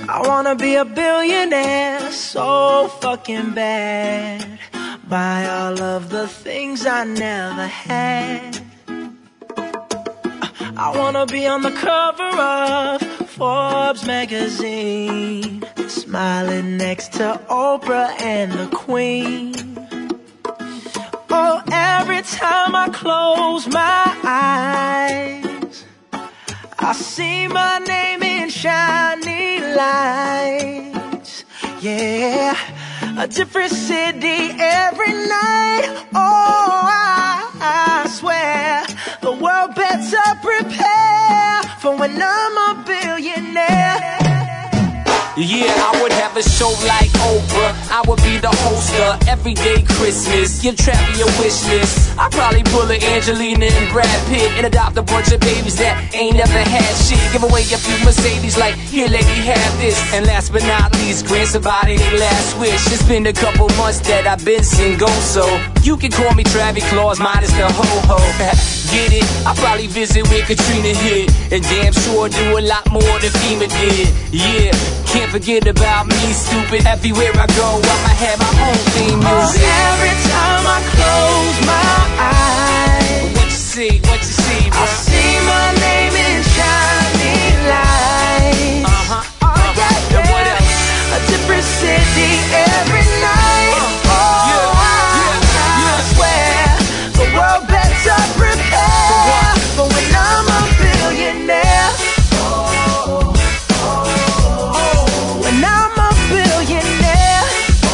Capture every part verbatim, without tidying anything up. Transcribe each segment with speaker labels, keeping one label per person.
Speaker 1: I wanna be a billionaire so fucking bad. Buy all of the things I never had. I wanna be on the cover of Forbes magazine, smiling next to Oprah and the Queen. Oh, every time I close my eyes, I see my name in shiny lights. Yeah, a different city every night. Oh, I, I swear the world better prepare for when I'm a billionaire.
Speaker 2: Yeah, I would have a show like Oprah. I would be the host of Everyday Christmas. Give Travis a wish list. I'd probably pull a Angelina and Brad Pitt and adopt a bunch of babies that ain't never had shit. Give away a few Mercedes like, here lady, have this. And last but not least, grant somebody their last wish. It's been a couple months that I've been single, so you can call me Travis Claus minus the ho-ho. Get it? I'll probably visit where Katrina hit, and damn sure do a lot more than FEMA did. Yeah, can't forget about me, stupid. Everywhere I go, I'ma have my own theme music.
Speaker 1: Oh, every time I close my eyes,
Speaker 2: what you see, what you see, bro?
Speaker 1: I see my name in shiny lights.
Speaker 2: Uh-huh,
Speaker 1: oh,
Speaker 2: uh-huh.
Speaker 1: yeah, yeah.
Speaker 2: And what else?
Speaker 1: A different city every night.
Speaker 2: Uh,
Speaker 1: oh,
Speaker 2: yeah,
Speaker 1: I,
Speaker 2: yeah, yeah.
Speaker 1: I swear the world better prepare for when I'm a billionaire. When I'm a billionaire.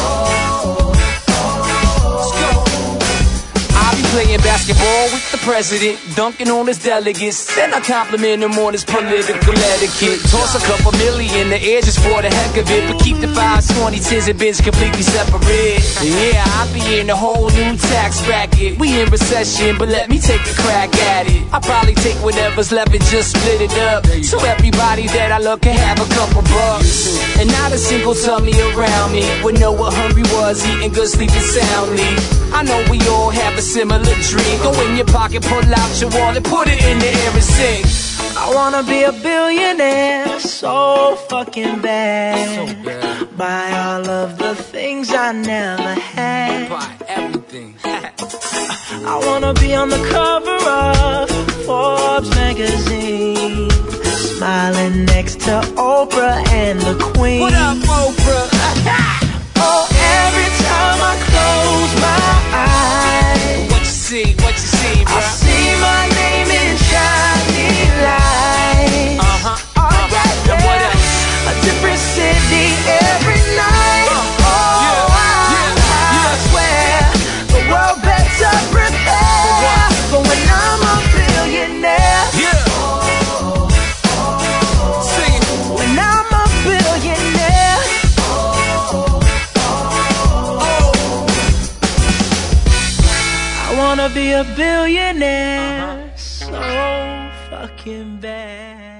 Speaker 2: Let's go. I'll be playing basketball with the president, dunking on his delegates. Then I compliment him on his political etiquette. Toss a couple million in the air just for the heck of it, but keep the fives, twenty, tens, and bins completely separate. Yeah, I'll be in a whole new tax bracket. We in recession, but let me take a crack at it. I'll probably take whatever's left and just split it up, so everybody that I love can have a couple bucks. And not a single tummy around me would know what hungry was, eating good, sleeping soundly. I know we all have a similar dream. Go in your pocket, pull out your wallet, put it in the air and sing.
Speaker 1: I wanna be a billionaire so fucking bad.
Speaker 2: So bad.
Speaker 1: Buy all of the things I never had.
Speaker 2: Buy everything.
Speaker 1: I wanna be on the cover of Forbes magazine, smiling next to Oprah and the Queen.
Speaker 2: What up, Oprah?
Speaker 1: Oh, every time I close my eyes,
Speaker 2: What you see, what you see, bro?
Speaker 1: I see my name in shiny lights.
Speaker 2: Uh-huh,
Speaker 1: oh,
Speaker 2: uh-huh.
Speaker 1: yeah,
Speaker 2: And what
Speaker 1: yeah.
Speaker 2: else?
Speaker 1: A different city every night.
Speaker 2: Uh,
Speaker 1: oh,
Speaker 2: yeah,
Speaker 1: I,
Speaker 2: yeah,
Speaker 1: I
Speaker 2: yeah.
Speaker 1: swear the world better prepare for when I'm a billionaire.
Speaker 2: Yeah. Sing it.
Speaker 1: When I'm a billionaire. I wanna be a billionaire so fucking bad.